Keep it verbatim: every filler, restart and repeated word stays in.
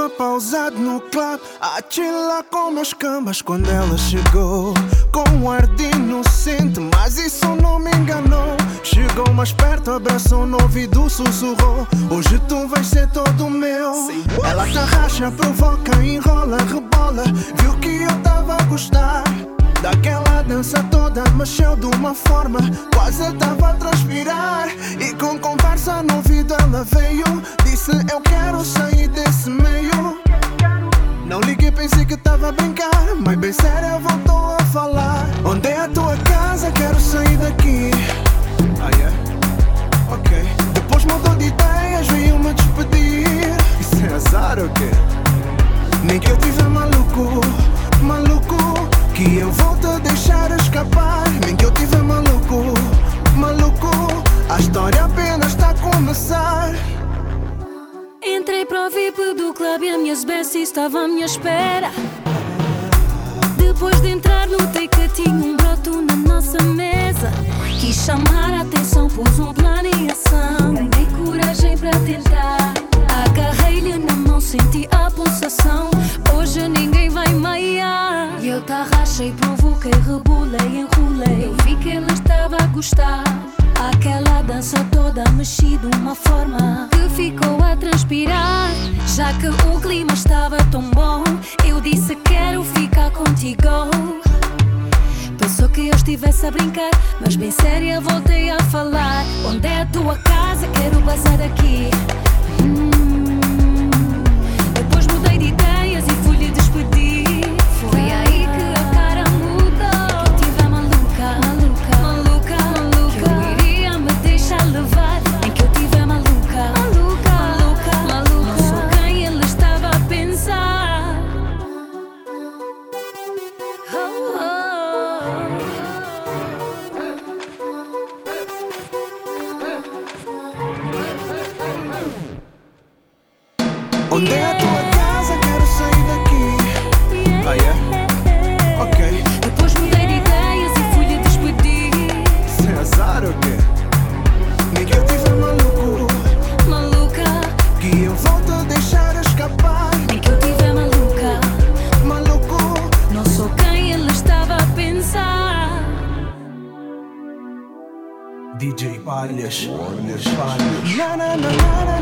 tava pausado no club, a chilar com meus cambas quando ela chegou, com um ar de inocente, mas isso não me enganou. Chegou mais perto, abraçou no ouvido, sussurrou: hoje tu vais ser todo meu. Ela te arracha, provoca, enrola, rebola. Viu que eu tava a gostar daquela dança toda, mexeu de uma forma, quase tava a transpirar. E com conversa no ouvido ela veio, disse: eu quero sair desse meio. Não liguei, pensei que tava a brincar, mas bem séria voltou a falar: onde é a tua casa? Quero sair daqui. Ah, yeah? Ok. Depois mudou de ideias, veio me despedir. Isso é azar ou quê? Nem que eu tiver maluco, maluco, que eu vou te deixar escapar. Nem que eu tiver maluco, maluco, a história apenas está a começar. Entrei para o V I P do clube e as minhas besties estavam à minha espera. Depois de entrar notei que tinha um broto na nossa mesa. Quis chamar a atenção, pus um plano em ação. Ganhei coragem para tentar, agarrei-lhe na mão, senti a pulsação. Hoje ninguém vai maiar. E eu te arrachei, provoquei, rebolei, enrolei. Eu vi que ele estava a gostar. Aquela dança toda mexi de uma forma que ficou a transpirar. Já que o clima estava tão bom, eu disse: quero ficar contigo. Pensou que eu estivesse a brincar, mas bem séria voltei a falar: onde é a tua casa? Quero bazar aqui. hum. Depois mudei de ideias e fui-lhe despedir. Foi aí que a cara mudou. Que eu tive a maluca, maluca, maluca, maluca. Eu iria me deixar levar. Em que eu tive a maluca, maluca, maluca, maluca. Não sou quem ele estava a pensar. Oh, oh. Onde é a tua casa? Quero sair daqui. Ah, yeah? Ok. Depois mudei de ideias e fui-lhe despedir. Isso é azar ou quê? Nem que eu tiver maluco, Maluca, que eu vou te deixar escapar. nem que eu tiver maluca. Maluco, Não sou quem ele estava a pensar. D J Palhas, Palhas, Palhas. Na, na, na, na, na.